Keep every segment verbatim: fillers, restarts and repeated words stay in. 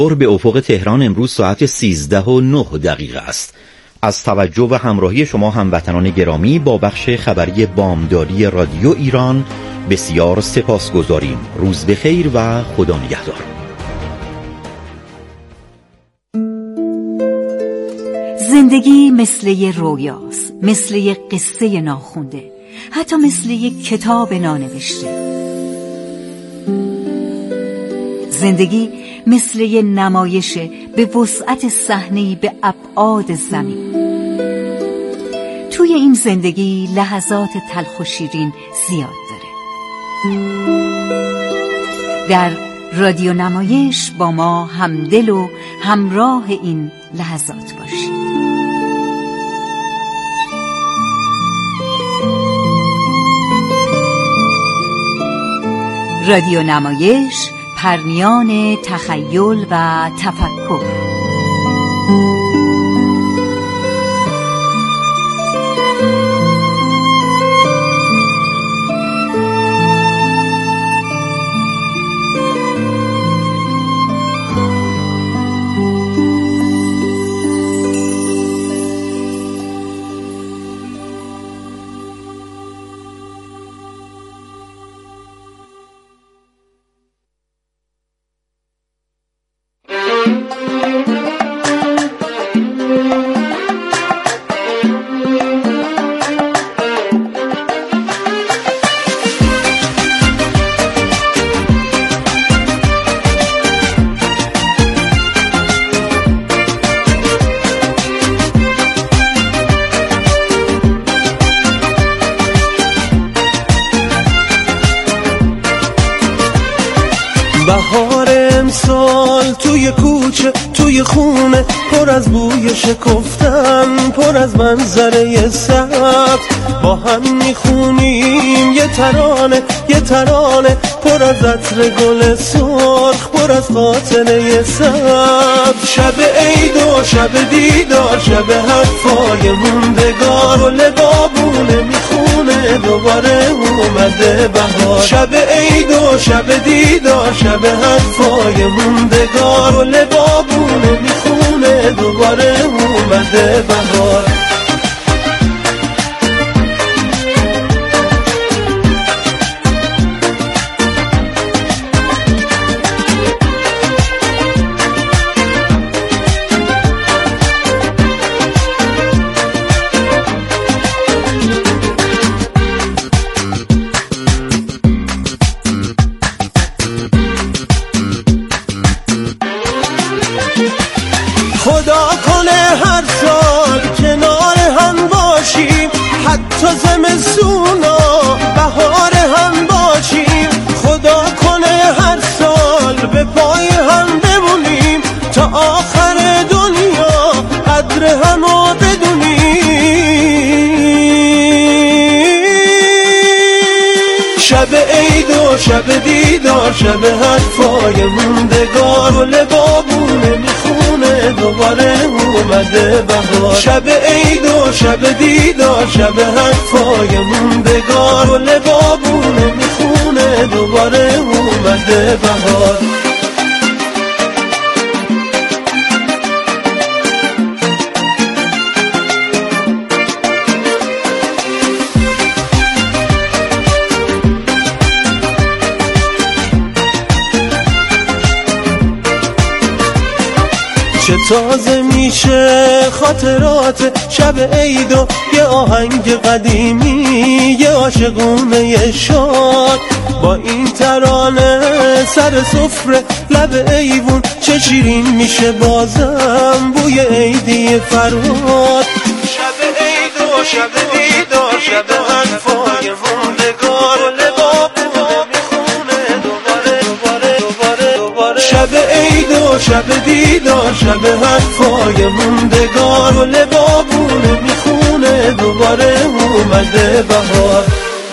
به افق تهران امروز ساعت سیزده و نه دقیقه است. از توجه و همراهی شما هموطنان گرامی با بخش خبری بامدادی رادیو ایران بسیار سپاسگزاریم. روز بخیر و خدا نگهدار. زندگی مثل یه رویاست، مثل یه قصه ناخونده، حتی مثل یه کتاب نانوشته. زندگی مثل یه نمایشه به وسعت صحنه‌ای به ابعاد زمین. توی این زندگی لحظات تلخ و شیرین زیاد داره. در رادیو نمایش با ما همدل و همراه این لحظات باشید. رادیو نمایش، پرنیان تخیل و تفکر. بهار امسال توی کوچه توی خونه، پر از بوی شکفتن، پر از منظره سبز. با هم میخونیم یه ترانه یه ترانه، پر از عطر گل سرخ، پر از خاطره سبز. شب عید و شب دیدار، شب حرفای موندگار، گل بابونه میخونه دوباره اومده بهار. شب عید و شب دیدار، شب حرفای موندگار، گل بابونه میخونه دوباره اومده بهار. خدا کنه هر سال کنار هم باشیم، حتی زمستونا بهار هم باشیم. خدا کنه هر سال به پای هم بمونیم، تا آخر دنیا قدر همو بدونیم. شب عید و شب دیدار، شب حرفای موندگار، گل بابونه میخونه دوباره اومده بهار. شب عید و شب دیدار، شب حرفای موندگار، گل بابونه میخونه دوباره اومده بهار. چه تازه میشه خاطرات شب عید و یه آهنگ قدیمی، یه عاشقونه شاد. با این ترانه سر سفره لب ایوون، چه شیرین میشه بازم بوی عیدی فرهاد. شب عید و شب دیدار، شب حرفای موندگار، گل بابونه میخونه دوباره دوباره دوباره دوباره. شب عید و شب دیدار، شب حرفای موندگار، گل بابونه میخونه دوباره اومده بهار.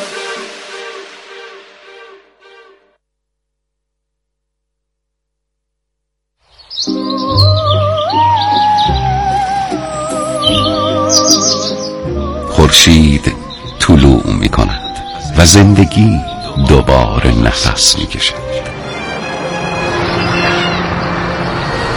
خورشید طلوع می کند و زندگی دوباره نفس می کشد.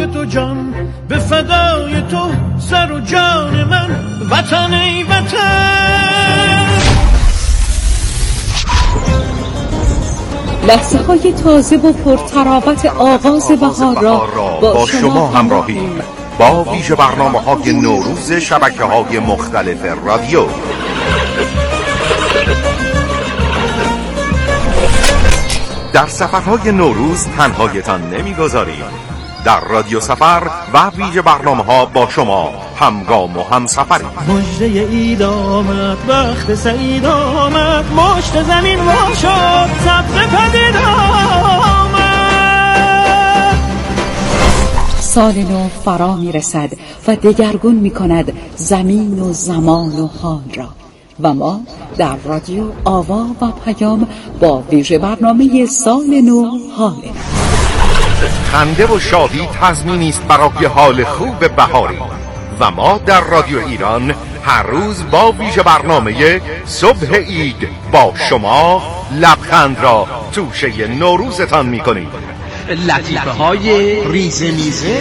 تو جان، به فدای تو سر و جان من، وطن ای وطن. لحظه های تازه و پرتراوت آغاز بهار را با شما همراهیم با ویژه برنامه های نوروز شبکه های مختلف رادیو. در سفرهای نوروز تنهایتان نمیگذاریم. در رادیو سفر و ویژه برنامه ها با شما همگام و همسفریم. مژده عید آمد، وقت سعید آمد، مشت زمین وا شد، سبز پدید آمد. سال نو فرا می رسد و دگرگون می کند زمین و زمان و حال را و ما در رادیو آوا و پیام با ویژه برنامه سال نو حاله. خنده و شادی تضمینی است برای حال خوب بهاری و ما در رادیو ایران هر روز با ویژه برنامه صبح عید با شما لبخند را توشه نوروزتان می‌کنیم. لطیفه های ریزه میزه.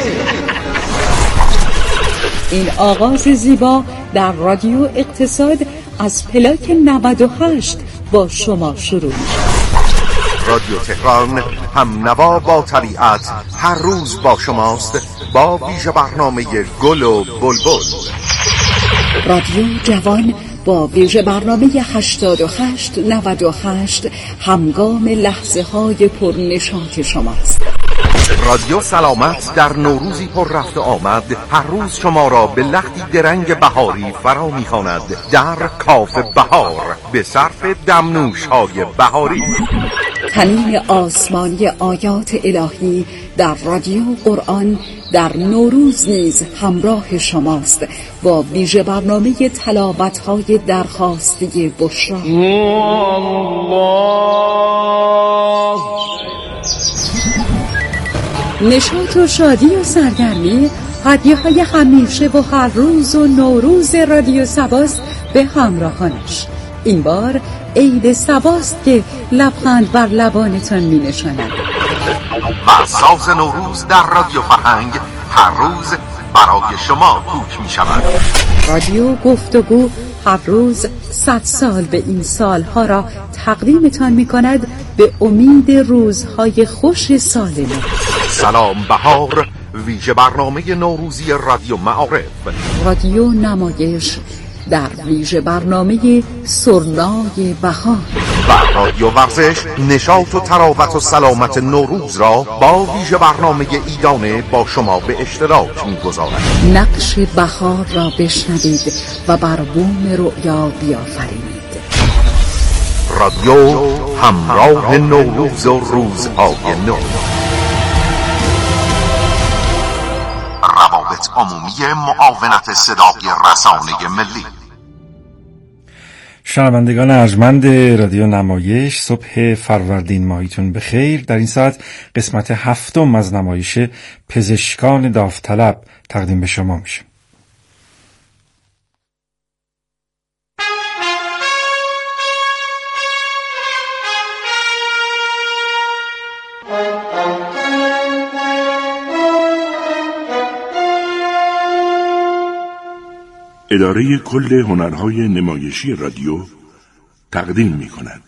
این آغاز زیبا در رادیو اقتصاد از پلاک نود و هشت با شما شروع می‌شود. رادیو تهران هم نوا با طبیعت هر روز با شماست با ویژه برنامه گل و بلبل. رادیو جوان با ویژه برنامه هشتاد و هشت نود و هشت همگام لحظه های پرنشاط شماست. رادیو سلامت در نوروزی پر رفت آمد هر روز شما را به لختی درنگ بهاری فرا می‌خواند در کاف بهار به صرف دمنوش های بهاری. تنین آسمانی آیات الهی در رادیو قرآن در نوروز نیز همراه شماست با ویژه برنامه تلاوت‌های درخواسته بشرا. نشاط و شادی و سرگرمی، هدیه‌های همیشه و هر روز و نوروز رادیو سباست به همراهانش. این بار عید سباست که لبخند بر لبانتان می نشاند و ساز نوروز در رادیو فرهنگ هر روز برای شما کوک می شود. رادیو گفتگو هر روز صد سال به این سالها را تقدیمتان می کند به امید روزهای خوش سال نو. سلام بهار، ویژه برنامه نوروزی رادیو معارف. رادیو نمایش در ویژه برنامه سرنای بهار و رادیو ورزش نشاط و تراوت و سلامت نوروز را با ویژه برنامه ایدانه با شما به اشتراک می‌گذارد. نقش بهار را بشنوید و بر بوم رؤیا بیافرینید. رادیو همراه نوروز و روزهای نو. روابط عمومی معاونت صدای رسانه ملی. شنوندگان ارجمند رادیو نمایش، صبح فروردین ماهیتون بخیر. در این ساعت قسمت هفتم از نمایش پزشکان داوطلب تقدیم به شما میشه. اداره کل هنرهای نمایشی رادیو تقدیم می کند.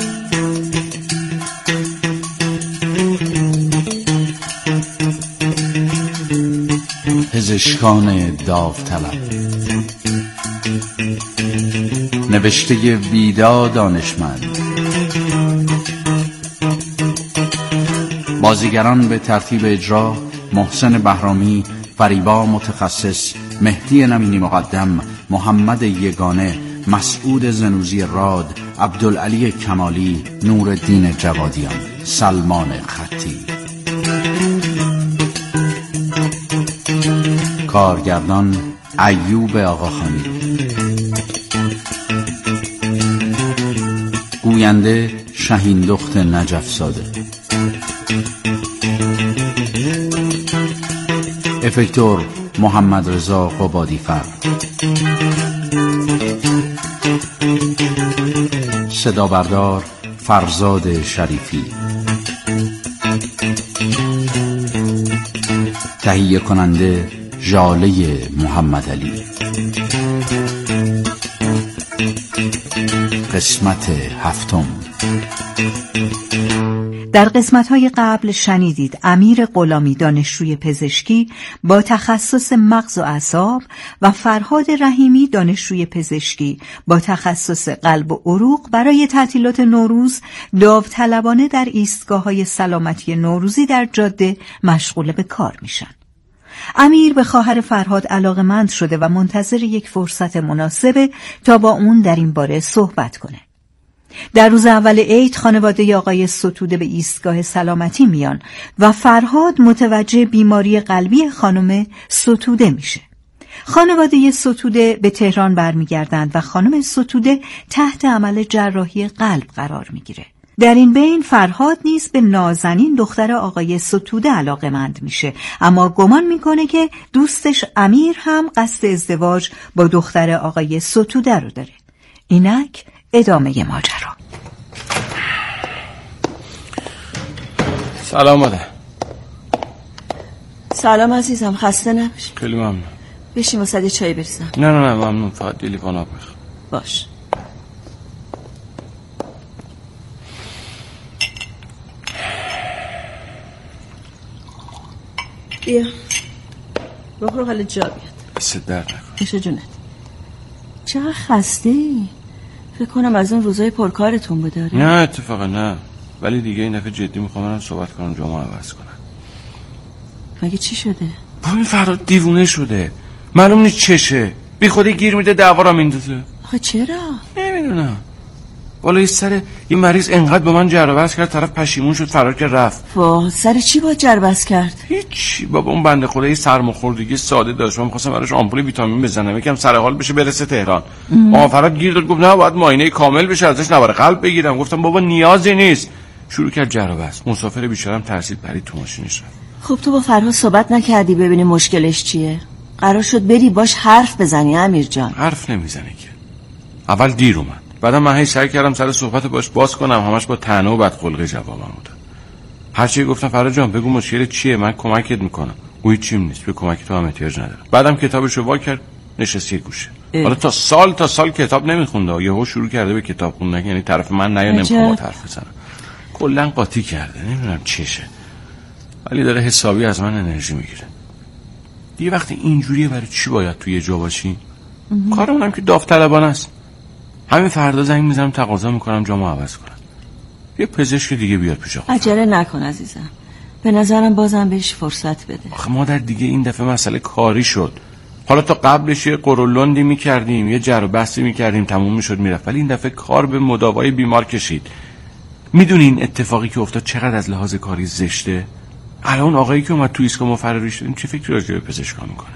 پزشکان داوطلب، نوشته ویدا دانشمند. بازیگران به ترتیب اجرا: محسن بهرامی، فریبا متخصص، مهدی نمینی مقدم، محمد یگانه، مسعود زنوزی راد، عبدالعلی کمالی، نورالدین جوادیان، سلمان خطی. کارگردان ایوب آقاخانی. گوینده شهین دخت نجف زاده. افکتور محمد رضا قبادی‌فر. صدا بردار فرزاد شریفی. تهیه کننده ژاله محمد علی. قسمت هفتم. در قسمت‌های قبل شنیدید امیر غلامی دانشجوی پزشکی با تخصص مغز و اعصاب و فرهاد رحیمی دانشجوی پزشکی با تخصص قلب و عروق برای تعطیلات نوروز داوطلبانه در ایستگاه‌های سلامتی نوروزی در جاده مشغول به کار میشن. امیر به خواهر فرهاد علاقه‌مند شده و منتظر یک فرصت مناسبه تا با اون در این باره صحبت کنه. در روز اول عید خانواده آقای ستوده به ایستگاه سلامتی میان و فرهاد متوجه بیماری قلبی خانم ستوده میشه. خانواده ستوده به تهران برمیگردند و خانم ستوده تحت عمل جراحی قلب قرار میگیره. در این بین فرهاد نیز به نازنین دختر آقای ستوده علاقه‌مند میشه، اما گمان میکنه که دوستش امیر هم قصد ازدواج با دختر آقای ستوده رو داره. اینک ادامه ماجرا. سلام مادر. سلام عزیزم، خسته نباشی. خیلی ممنون. بشین واسه چای بریزم. نه نه نه ممنون، فقط یه لیوان آب بخور. باش. بیا بخور حالا جا بیاد. بسه درد نکن. بشه جونت. چقدر خسته ای؟ فکر کنم از اون روزای پرکارتون بود داره. نه اتفاقا نه، ولی دیگه این دفعه جدی میخوام برم صحبت کنم جامعه عوض کنم. مگه چی شده؟ با این فراد دیوونه شده، معلوم نیست چشه، بی خودی گیر میده دعوا را میندازه. آخه چرا؟ نمیدونم، والا یه سر این مریض انقدر به من جر و بحث کرد طرف پشیمون شد فرار کرد رفت. واه، سر چی با جر و بحث کرد؟ هیچی بابا، اون بنده خدا یه سرماخوردگی ساده داشت، من می‌خواستم براش آمپول ویتامین بزنم یکم سر حال بشه برسه تهران. آقا فراد گیر داد گفت نه باید معاینه کامل بشه ازش نوار قلب بگیرم. گفتم بابا نیازی نیست. شروع کرد جر و بحث. مسافر بیچاره‌ام ترسید پرید تو ماشینش رفت. خب تو با فرهاد صحبت نکردی ببینی مشکلش چیه؟ قرار شد بری باش حرف بزنی امیر جان. حرف نمیزنه که. اول دیر اومد، بعدم من هی سعی کردم سر صحبت باش باز کنم، همش با طعنه و بدخلقی جوابم داد. هر چی گفتم فرهاد جان بگو مشکل چیه، من کمکت میکنم. او هیچیم نیست، به کمک تو هم احتیاج نداره. بعدم کتابشو وا کرد نشست یه گوشه. حالا تا سال تا سال کتاب نمیخونده، یهو شروع کرده به کتاب خوندن، یعنی طرف من نیا نمیخوام حرف بزنم. کلا قاطی کرده، نمیدونم چشه، ولی داره حسابی از من انرژی میگیره. دیگه وقتی اینجوریه برای چی باید توی یه جا باشی؟ کارمونم که داوطلبانه است. همین فردا زنگ میزنم تقاضا میکنم جامو عوض کنم. یه پزشک دیگه بیاد پیش آقا. عجله نکن عزیزم، به نظرم بازم بهش فرصت بده. آخه مادر دیگه این دفعه مسئله کاری شد. حالا تا قبلش یه قرولندی میکردیم، یه جر و بحثی میکردیم، تموم میشد میرفت، ولی این دفعه کار به مداوای بیمار کشید. میدونی این اتفاقی که افتاد چقدر از لحاظ کاری زشته؟ الان آقایی که اومد تو ایستگاه ما فراری شدیم چه فکری راجع به پزشکا میکنه؟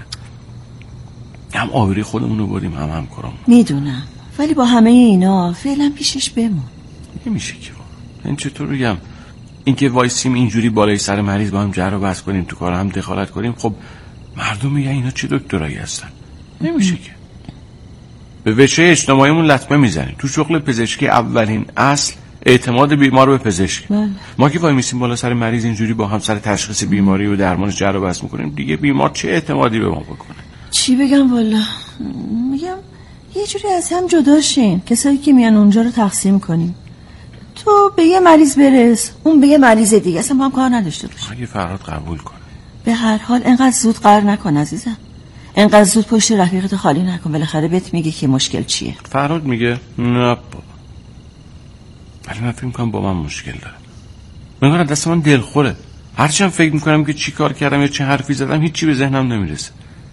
هم آبروی خودمون رو بردیم هم همکارامون. میدونم، ولی با همه اینا فعلا پیشش بمون. نمیشه که این چطور بگم، اینکه وایسیم اینجوری بالای سر مریض با هم جر و بحث کنیم، تو کار هم دخالت کنیم، خب مردم میگن اینا چه دکترایی هستن. نمیشه که. به وجه اجتماعیمون لطمه میزنیم. تو شغل پزشکی اولین اصل اعتماد بیمار به پزشک. بله. ما که وای میسیم بالا سر مریض اینجوری با هم سر تشخیص بیماری و درمانش جر و بحث میکنیم، دیگه بیمار چه اعتمادی به ما بکنه؟ چی بگم والا، میگم یه جوری از هم جدا شیم، کسایی که میان اونجا رو تقسیم کنیم. تو به یه مریض برس، اون به یه مریض دیگه، اصلا با هم کار نداشته باشه. اگه فرهاد قبول کنه. به هر حال انقدر زود قرار نکن عزیزم، انقدر زود پشت رفیقت خالی نکن، بالاخره بهت میگه که مشکل چیه. فرهاد میگه نه بابا، ولی من فکر میکنم با من مشکل داره. میگم دست من دلخوره، هرچند فکر میکنم که چی کار کردم یا چه حرفی زدم هیچی به ذهنم نمیرسه.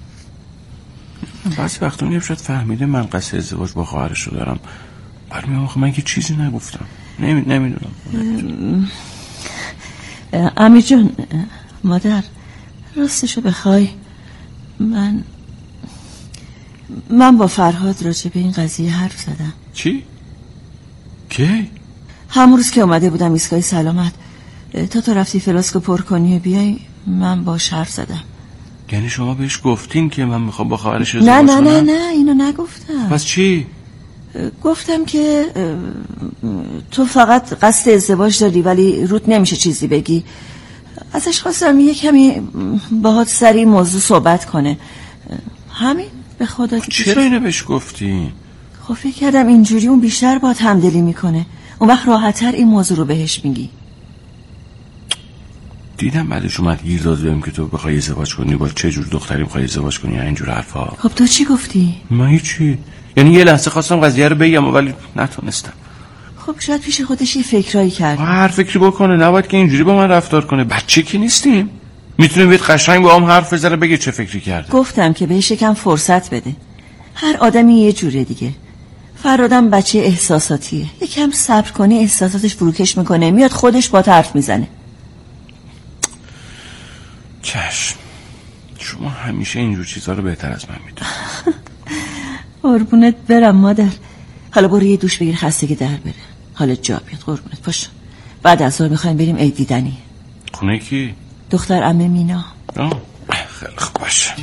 بعضی وقتا میگم شاید فهمیده من قصد ازدواج با خواهرش رو دارم، برمیام آخه من که چیزی نگفتم. نمی... نمیدونم. امیر جان، مادر راستشو بخوای من من با فرهاد راجع به این قضیه حرف زدم. چی؟ کی؟ همون روز که اومده بودم ایستگاه سلامت، تا تو رفتی فلاسکو پر کنی و بیای، من باش حرف زدم. یعنی شما بهش گفتین که من میخوام با خواهرش ازدواج کنم؟ نه نه نه نه اینو نگفتم. پس چی؟ گفتم که تو فقط قصد ازدواج داری ولی روت نمیشه چیزی بگی. ازش خواستم یه کمی باهات سری موضوع صحبت کنه، همین. به خدا چرا اینو بهش گفتی؟ خب فکر کردم اینجوری اون بیشتر باهات همدلی میکنه، اون وقت راحت‌تر این موضوع رو بهش میگی. دیدم بعدش اومد گیر داد بهم که تو بخوای ازدواج کنی با چه جور دختری می‌خوای ازدواج کنی یا اینجور حرفا. خب تو چی گفتی؟ من هیچی، یعنی یه لحظه خواستم قضیه رو بگم ولی نتونستم. خب شاید پیش خودش یه فکرایی کرد. هر فکری بکنه، نباید که اینجوری با من رفتار کنه. بچه که نیستیم، میتونیم بیاد قشنگ با هم حرف بزنه بگه چه فکری کرده. گفتم که بهش یکم فرصت بده. هر آدمی یه جوره دیگه. فرادم بچه احساساتیه، یکم صبر کنی احساساتش فروکش میکنه، میاد خودش با حرف میزنه. چشم، شما همیشه اینجور چیزها رو بهتر از من میدونی. قربونت برم مادر. حالا برو یه دوش بگیر، خستگی در بره، حالا جا بیاد. قربونت پاشو، بعد از ظهر میخوایم بریم عید دیدنی. خونه کی؟ دختر عمه مینا. آه خیلی خوب باشه.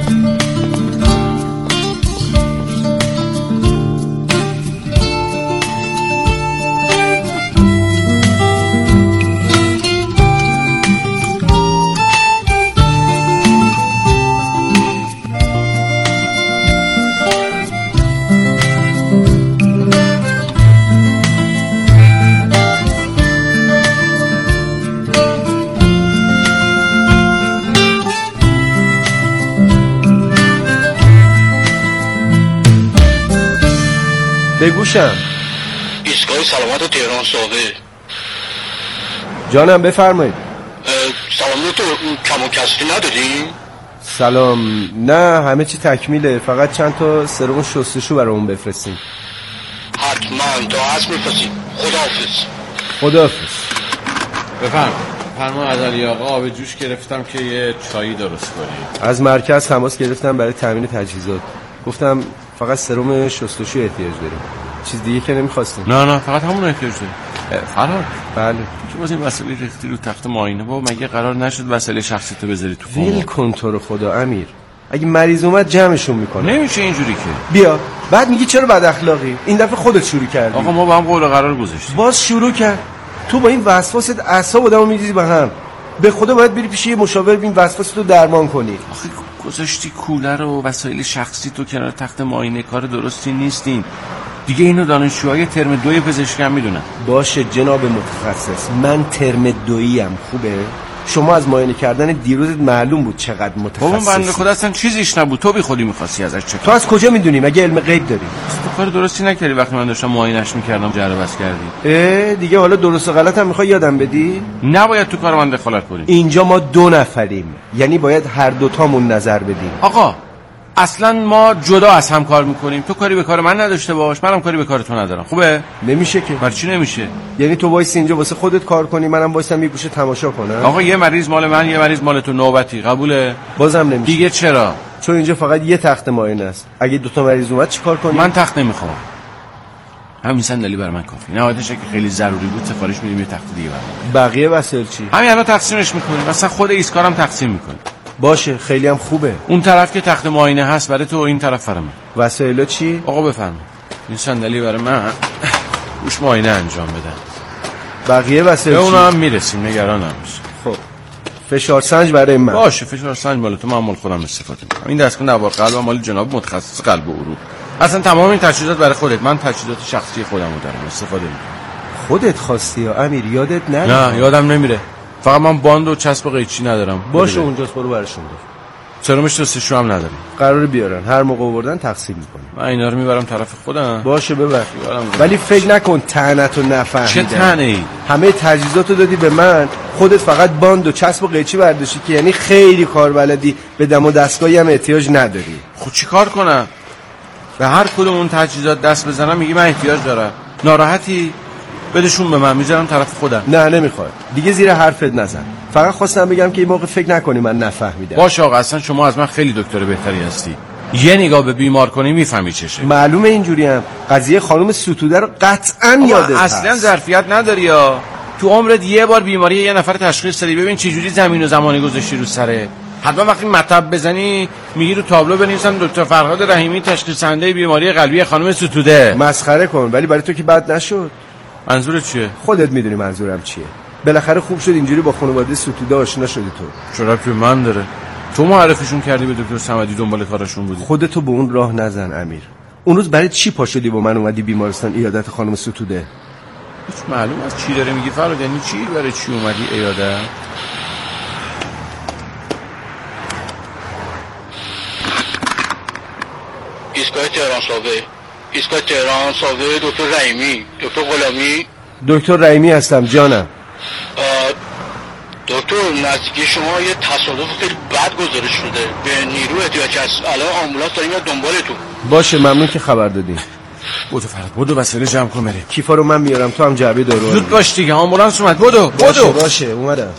بگوشم. ایستگاه سلامت تهران ساقه. جانم بفرمایید. سلام تو کم و کسری نداریم؟ سلام، نه همه چی تکمیله، فقط چند تا سرم شستشو برامون بفرستیم. حتما تا هست میفرستیم. خداحافظ. خداحافظ. بفرم فرما از علی آقا آب جوش گرفتم که یه چایی درست کنیم. از مرکز تماس گرفتم برای تامین تجهیزات، گفتم فقط سرم شستشو احتیاج داریم، چیز دیگه که نمیخواستیم. نه نه فقط همون احتیاج داریم. فرهاد بله که باز این مسئله ریختی رو تخت معاینه با مگه قرار نشد مسئله شخصی تو بذاری تو فون؟ ویل کن تو رو خدا امیر، اگه مریض اومد جمعشون میکنه. نمیشه اینجوری که بیا بعد میگی چرا بد اخلاقی، این دفعه خودت شروع کردی. آقا ما با هم قول و قرار گذاشتیم، باز شروع کرد. تو با این وسواست اعصاب آدمو میریزی به هم. به خدا باید بری پیش یه مشاور ببین وسواستو درمان کنی. آخه گذاشتی کولر و وسایل شخصی تو کنار تخت معاینه، کار درستی نیستین دیگه. اینو دانشجوهای ترم دوی پزشکی هم میدونن. باشه جناب متخصص، من ترم دویی ام. خوبه شما از معاینه کردن دیروزت معلوم بود چقدر متخصصی. بابا بنده خدا اصلا چیزیش نبود، تو بی خودی می‌خواستی ازش چه؟ تو از کجا میدونی؟ مگه علم غیب داری؟ تو کار درستی نکردی وقتی من داشتم معاینه‌اش می‌کردم جره بس کردی. اه دیگه حالا درست و غلط هم می‌خوای یادم بدی؟ نباید تو کار من دخالت کنی. اینجا ما دو نفریم، یعنی باید هر دوتامون نظر بدیم. آقا اصلا ما جدا از هم کار میکنیم، تو کاری به کار من نداشته باش، منم کاری به کار تو ندارم. خوبه؟ نمیشه که. برای چی نمیشه؟ یعنی تو وایس اینجا واسه خودت کار کنی، منم وایسم یه گوشه تماشا کنم. آقا یه مریض مال من، یه مریض مال تو، نوبتی. قبوله؟ بازم نمیشه. دیگه چرا؟ چون اینجا فقط یه تخت معاینه است. اگه دو تا مریض اومد چیکار کنی؟ من تخت نمیخوام. همین صندلی برای من کافی. نهایتش اگه خیلی ضروری بود سفارش میدیم یه تخت دیگه برام. بقیه وسایل چی؟ همین الان تقسیمش میکنیم. مثلا خود ایستگارم تقسیم میکنیم. باشه خیلی هم خوبه. اون طرف که تخت معاینه هست برای تو، این طرف برای من. وسایل چی؟ آقا بفرما. این صندلی برای من، روش معاینه انجام بدن. بقیه وسایل چی؟ به اونا هم میرسیم، نگران نباش. خب فشار سنج برای من. باشه فشار سنج مال تو، من مال خودم استفاده میکنم. این دستگاه نوار قلب مال جناب متخصص قلب و عروق. اصلا تمام این تجهیزات برای خودت، من تجهیزات شخصی خودمو دارم استفاده میکنم. خودت خواستی یا امیر؟ یادت نره؟ نه یادم نمیره، فقط من باند و چسب و قیچی ندارم. باشه اونجاست، برو براشون بده. سرمش دستشو هم نداریم. قراره بیارن، هر موقع آوردن تقسیم میکنیم. من اینا رو میبرم طرف خودم. باشه ببر، ولی فکر نکن طعنتو نفهمیدم. چه طعنه‌ای؟ همه تجهیزاتو دادی به من، خودت فقط باند و چسب و قیچی برداشتی که یعنی خیلی کار بلدی، به دم و دستگاهی هم احتیاج نداری. خب چیکار کنم؟ به هر کدوم اون تجهیزات دست بزنم میگی من احتیاج دارم. ناراحتی؟ بدشون به من، میذارم طرف خودم. نه نمیخواد دیگه، زیر حرفت نزن. فقط خواستم بگم که این موقع فکر نکنی من نفهمیدم. باشه آقا، اصلا شما از من خیلی دکتر بهتری هستی. یه نگاه به بیمار کنی میفهمی چشه. معلومه اینجوری هم. قضیه خانم ستوده رو قطعا یادت هست. اصلا ظرفیت نداری یا تو عمرت یه بار بیماری یه نفر تشخیص دادی. ببین چه جوری زمین و زمانی گذاشتی رو سره. حتما وقتی مطب بزنی میگی رو تابلو بنویسن دکتر فرهاد رحیمی تشخیص دهنده بیماری قلبی خانم ستوده. مسخره کن، ولی برای تو که بد نشد. منظورت چیه؟ خودت میدونی منظورم چیه. بالاخره خوب شد اینجوری با خانواده ستوده آشنا شدی تو. چرا که من داره؟ تو معرفیشون کردی به دکتر صمدی، دنبال کارشون بودی. خودتو به اون راه نزن امیر. اون روز برای چی پا شدی با من اومدی بیمارستان عیادت خانم ستوده؟ هیچ معلوم از چی داره میگی فراد؟ یعنی چی؟ برای چی اومدی عیادت؟ ایستگاه تهران ساوه، ایستگاه تهران ساوه. دکتر رحیمی، دکتر غلامی. دکتر رحیمی هستم جانم. دکتر نزدیکی شما یه تصادف خیلی بد گزارش شده، به نیرو احتیاج هست. الان آمبولانس داریم یا دنبالتون. باشه ممنون که خبر دادین. بودو فراد بودو وسایل جمع کن بریم. کیفا رو من میارم، تو هم جعبه دارو. زود باش دیگه، آمبولانس اومد. بودو بودو. باشه باشه اومدم.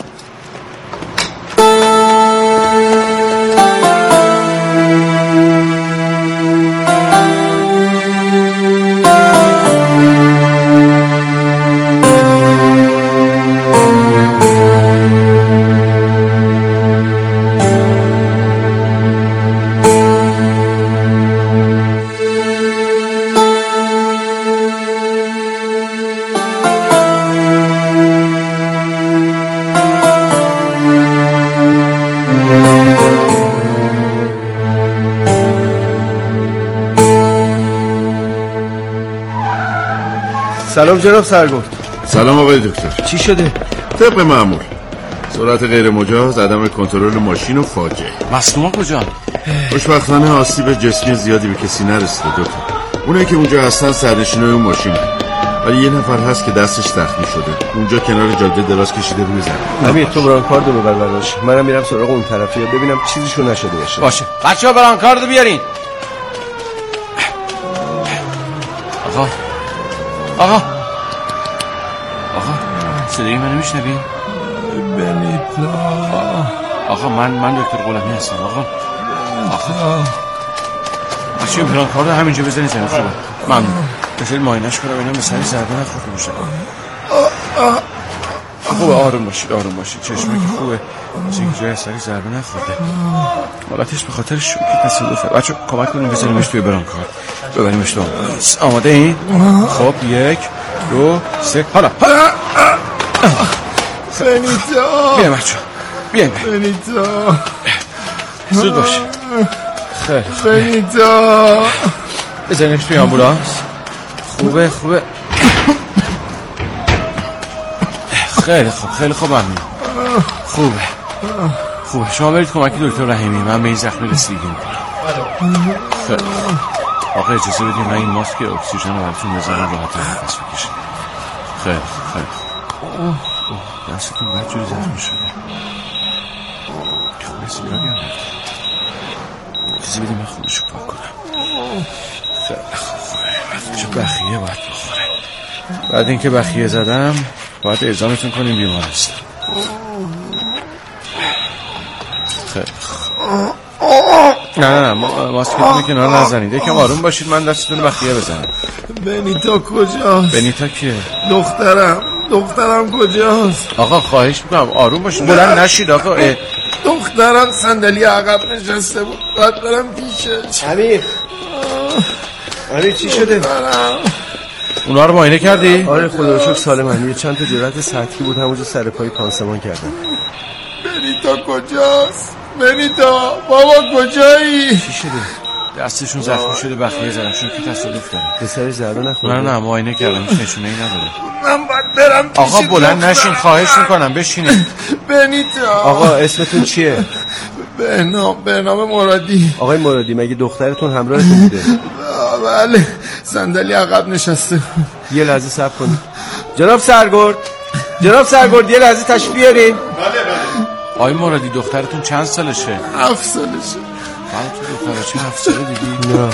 سلام جناب سرگرد. سلام آقای دکتر. چی شده؟ طبق معمول سرعت غیر مجاز، عدم کنترل ماشین و فاجعه. مصدوما کجا؟ خوشبختانه آسیب جسمی زیادی به کسی نرسیده دکتر. اونایی که اونجا هستن سرنشینای اون ماشین، ولی یه نفر هست که دستش زخمی شده، اونجا کنار جاده دراز کشیده روی زمین. امیر تو برانکاردو ببر براش، منم میرم سراغ اون طرفی ببینم چیزیشون نشده باشه. باشه بچه‌ها برانکاردو بیارین. آقا آقا آقا صدای منو میشنوی؟ بنیتا. آقا من من دکتر غلامی هستم. آقا آقا بچه‌ها برانکاردو همینجا بزنید زمین. خوبه ممنون. بذار معاینش کنم ببینم به سری ضربه نخورده باشه. خوبه آروم باشید آروم باشید. چشمه که خوبه، مثل اینکه جای سری ضربه نخورده. حالتش به خاطر شوکی تصادفه. بچه کمک کنیم بزنیمش توی برانکارد ببریمش تو آمبولانس. آماده این؟ خب یک دو سه حالا حالا. بنیتا بیایم بچه بیایم بنیتا زود باش. خیلی خوب بنیتا بزنیمش توی آمبولانس. خوبه خوبه خیلی خوب خیلی خوب ممنون. خوبه خوبه شما برید کمکی دکتر رحیمی، من به این زخمی رسیدگی میکنم. خیلی آقا اجازه بدید من این ماسک اکسیژن رو براتون بذارم راحت نفس بکشید. خیلی خیلی خوب. دستتون بدجوری زخمی شده. خوبه سیگاری هم نکنم. اجازه بدید من خودشو پاک کنم. خیلی خوبه. چه بخیه باید بخوره. بعد اینکه بخیه زدم باید اعزامتون کنیم بیمارستان. خیلی نه نه نه ماسکتون رو کنار نزنید. یکم آروم باشید من دستتون رو بخیه بزنم. بنیتا کجاست؟ بنیتا کیه؟ دخترم دخترم کجاست؟ آقا خواهش میکنم آروم باشید بلند نشید آقا. دخترم صندلی عقب نشسته بود، باید برم پیشش. امیر امیر چی شده؟ اونا رو معاینه کردی؟ آره خدا رو شکر سالمن. یه چند تا جراحت سطحی بود همونجا سر پای پانسمان کردم. بنیتا کجاست؟ بنیتا بابا کجایی؟ چی شده؟ دستشون زخمی شده بخیه زدن چون که تصادف داره. به سرش ضربه نخورده؟ نه نه معاینه کردم هیچ نشونه‌ای نداره. من باید برم پیش آقا بلند نشین خواهش میکنم بشینید. بنیتا آقا اسمتون چیه؟ بهنام بهنام مرادی. آقای مرادی مگه دخترتون همراهتون بوده؟ بله صندلی عقب نشسته بود. یه لحظه صبر کنید. جناب سرگرد جناب سرگرد یه لحظه تشریف بیارین. بله بله. آقای مرادی دخترتون چند سالشه؟ هفت سالشه. بله تو دخترش هفت ساله دیدی؟ نه.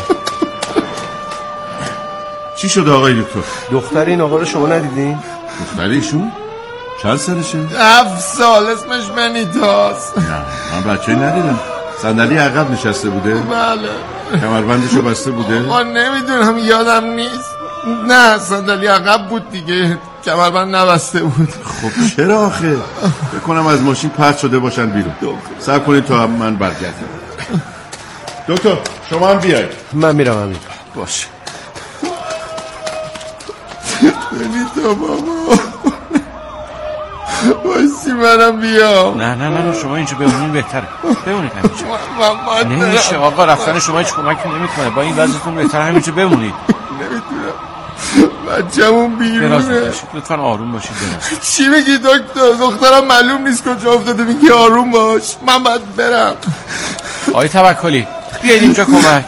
چی شده آقای دکتر؟ دختر این آقا رو شما ندیدین؟ دختر ایشون؟ چند سالشه؟ هفت سال. اسمش بنیتاست. نه من بچه‌ای ندیدم. صندلی عقب نشسته بوده؟ بله. کمربندشو بسته بوده؟ من نمیدونم یادم نیست. نه صندلی عقب بود دیگه، کمربند نبسته بود. خب چرا آخه؟ بکنم از ماشین پرت شده باشن بیرون. صبر کنید تا من برگردم. دکتر شما هم بیاید. من میرم همین. باشه. بنیتا بابا بایستی منم بیام. نه نه نه شما اینجا بمونین بهتره. بمونید همینجا. نمیشه آقا، رفتن شما هیچ کمکی نمیکنه. با این وضعیتون بهتره همینجا بمونید. نمیتونم، بچه‌مون بیرونه. لطفاً آروم باشید. دراز. چی میگی دکتر؟ دخترم معلوم نیست کجا افتاده، میگی آروم باش. من باید برم. آقای توکلی بیاید اینجا کمک.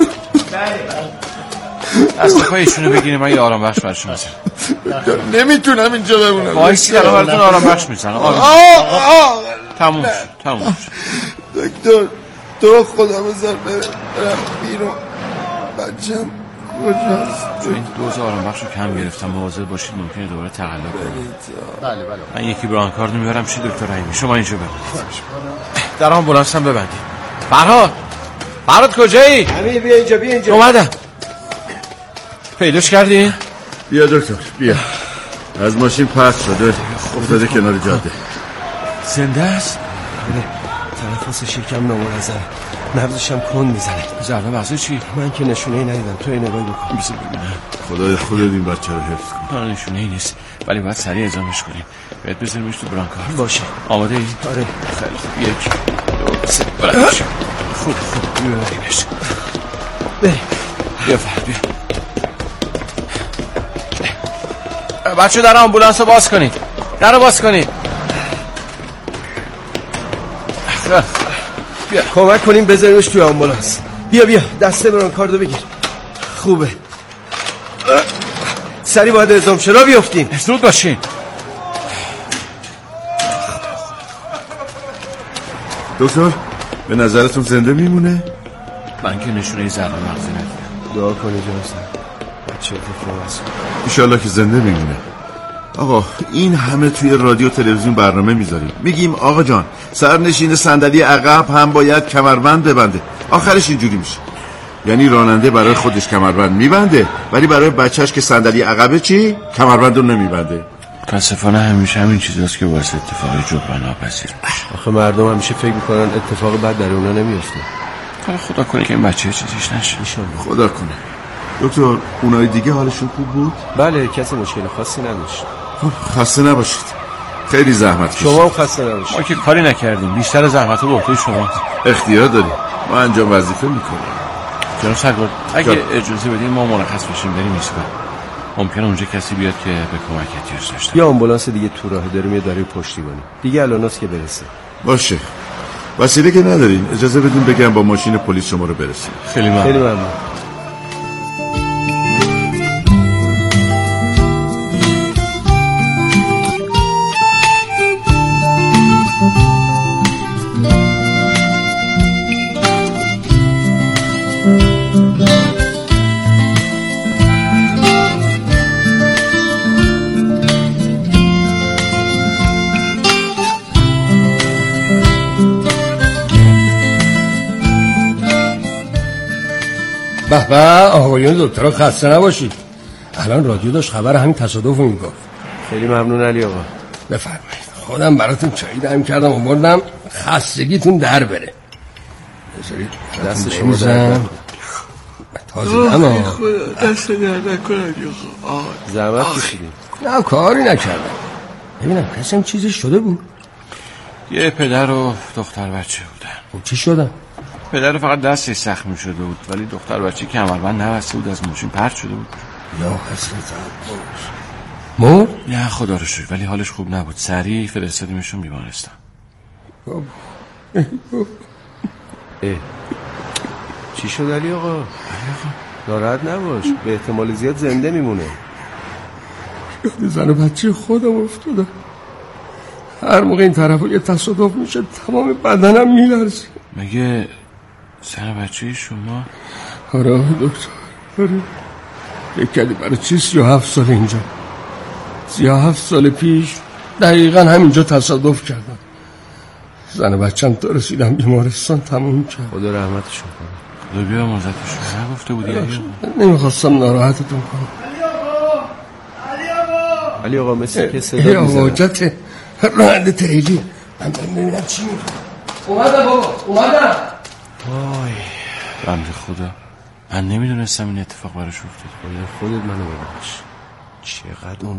دست پای ایشونو بگیریم، من یه آرام بخش برشون میزنم. نمیتونم اینجا بمونم. وایسی دارم براتون آرام بخش میزنم. تموم شد تموم شد. دکتر تو خدا بذار برم بیرون. بچم کجاست؟ این دوز آرام بخش رو کم گرفتم، مواظب باشید ممکنه دوباره تقلا کنه. بله بله. من یکی برانکارد میبرم چی دکتر رحیمی، شما اینجا ببندید. در آمبولانس هم ببندید. فرهاد فرهاد کجایی؟ امیر بیا اینجا بیا اینجا. اومدم. پیداش کردی؟ بیا دکتر بیا. از ماشین پرت شده افتاده کنار جاده. زنده است؟ بله، تنفس شکم نامنظم، نبضش هم کند میزنه. ضربه مغزی چی؟ من که نشونه ای ندیدم، تو این نگاهی بکن. بسم ببینم. خدای خودت این بچه رو حفظ کن. نه نشونه ای نیست، ولی باید سریع اعزامش کنیم. باید بذاریمش تو برانکارد. باشه. آماده ای؟ آره. خیلی خوب. یک دو سه برش. خوب خوب ببریمش. بریم. بیا فرد بیا. بچه در آمبولانس رو باز کنید. در رو باز کنید. بیا کمک کنیم بذاریمش توی آمبولانس. بیا بیا دسته برانکاردو بگیر. خوبه. سری باید اعزام شه، را بیافتیم. زود باشین. دکتر به نظرتون زنده میمونه؟ من که نشونه ضربه مغزی ندیدم. دعا کنی جانسن بچه اتفاق هست ایشالله که زنده میمونه. آقا این همه توی رادیو تلویزیون برنامه میذاریم، میگیم آقا جان سرنشین صندلی عقب هم باید کمربند ببنده، آخرش اینجوری میشه. یعنی راننده برای خودش کمربند میبنده ولی برای بچهش که صندلی عقبه چی؟ کمربند رو نمیبنده. متاسفانه همیشه همین چیزاست که باعث اتفاقی جبران ناپذیر میشه. آخه مردم همیشه فکر میکنن اتفاق بد در اونا نمیفته. خدا کنه که این بچه چیزیش نشه. خدا کنه. دکتر اونای دیگه حالشون خوب بود؟ بله کسی مشکل خاصی نداشت. خب خسته نباشید، خیلی زحمت کشید. شما هم خسته نباشید. ما که کاری نکردیم، بیشتر زحمت رو به عهده شما. اختیار داریم، ما انجام وظیفه میکنیم. جناب سرگرد اگه اجازه بدین ما مرخص بشیم بریم ایستگاه. ممکنه اونجا کسی بیاد که به کمک احتیاج داشته. یا آمبولانس دیگه تو راه داریم، یه داره پشتیبانی دیگه الاناست که برسه. باشه وسیله که ندارین، اجازه بدین بگم با ماشین پلیس شما رو برسیم. خیلی ممنون. خیلی ممنون. به به آقایون دکترها خسته نباشید. الان رادیو داشت خبر همین تصادف رو میگفت. خیلی ممنون علی آقا. بفرمایید. خودم براتون چایی دم کردم آوردم خستگیتون در بره. بذارید دست شما در تازه دم دست در نکنم آقا. زحمت کشیدیم. نه کاری نکردم. ببینم کسی هم چیزی شده بود. یه پدر و دختر بچه بودن. خب چی شدن؟ پدر فقط دستش زخمی شده بود ولی دختر بچه کمربند نبسته بود، از ماشین پرت شده بود. یا حسرت مور؟ نه خدا رو شکر ولی حالش خوب نبود، سریع فرستادیمشون بیمارستان. اه. چی شد علی آقا؟ ناراحت نباش، به احتمال زیاد زنده میمونه. یاد زن و بچه خودم افتادم. هر موقع این طرف یه تصادف میشه تمام بدنم میلرزه. مگه زن بچه شما؟ آره دکتر آره. بکنی برای چی سی و هفت سال اینجا سی و هفت سال پیش دقیقا همینجا تصادف کردم. زن بچم تا رسیدم بیمارستان تموم کرد. خدا رحمتشون کنه. خدا بیا مزدشون نگفته بودی علی آقا؟ نمیخواستم ناراحتتون کنم. علی آقا علی آقا مثل که صدا میزنم. ای آقا جته راننده تریلی من ببینم چی میکنم. اومدم بابا اومدم. وای بنده خدا من نمیدونستم این اتفاق براش افتاد. خودت منو ببخش. چقدر اون